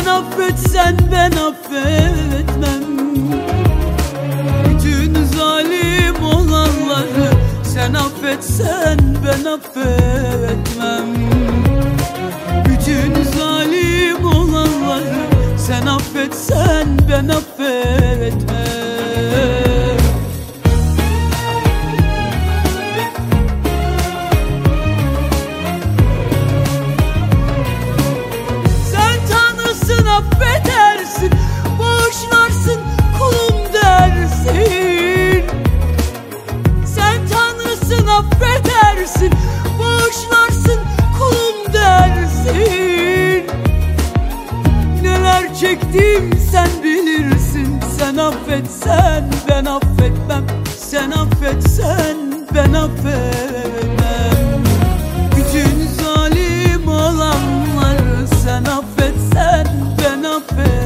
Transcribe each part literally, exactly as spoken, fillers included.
affetsen ben affetmem. Bütün zalim olanları sen affetsen ben affetmem. Bütün zalim olanları sen affetsen ben affetmem. Affedersin, bağışlarsın kulum dersin. Sen Tanrısın, affedersin, bağışlarsın kulum dersin. Neler çektim sen bilirsin. Sen affetsen ben affetmem. Sen affetsen ben affetmem. Bütün zalim olanları sen affetsen ben affetmem.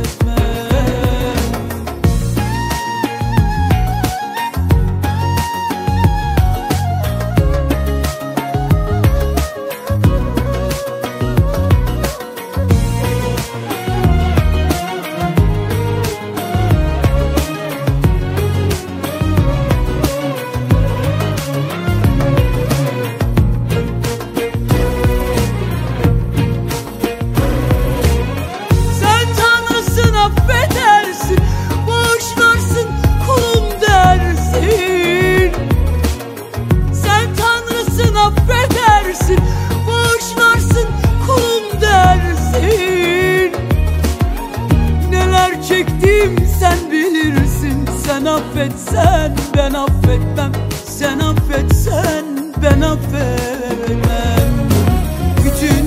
Affedersin, bağışlarsın kulum dersin. Sen Tanrısın, affedersin, bağışlarsın kulum dersin. Neler çektim sen bilirsin. Sen affetsen ben affetmem. Sen affetsen ben affetmem. Bütün